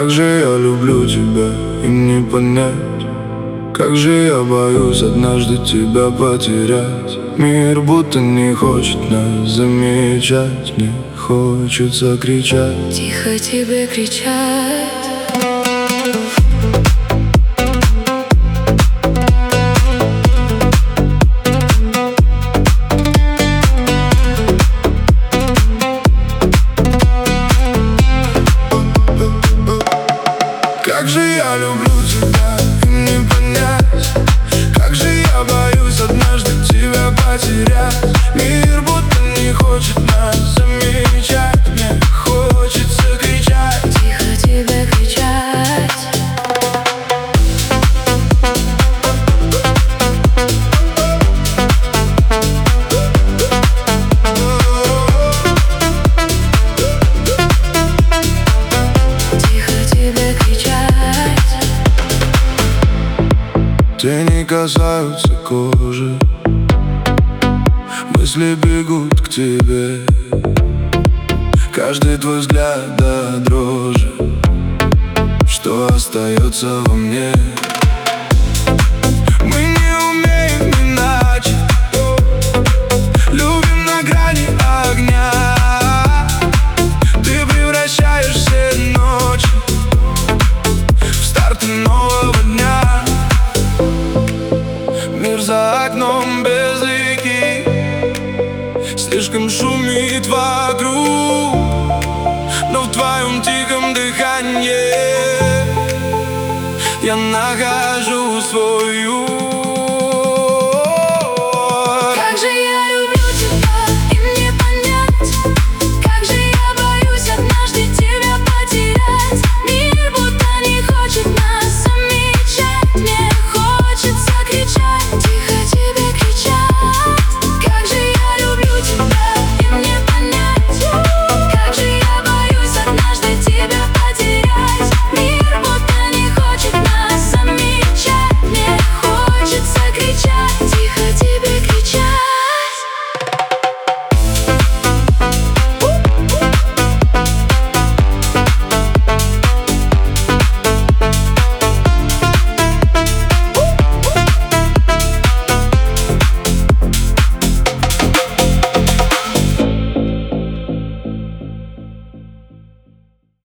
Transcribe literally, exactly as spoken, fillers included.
Как же я люблю тебя, им не понять. Как же я боюсь однажды тебя потерять. Мир будто не хочет нас замечать. Мне хочется кричать, тихо тебе кричать. Как же я люблю тебя, им не понять. Как же я боюсь однажды тебя потерять. Мир будто не хочет нас замечать. Мне хочется кричать, Тихо тебе кричать. Тихо тебе кричать. Тени касаются кожи, мысли бегут к тебе. Каждый твой взгляд до дрожи, что остается во мне. Мы не умеем иначе, любим на грани огня. Ты превращаешь все ночи в старты нового дня. Мир за окном без реки слишком шумит вокруг, но в твоем тихом дыхании я нахожу свою.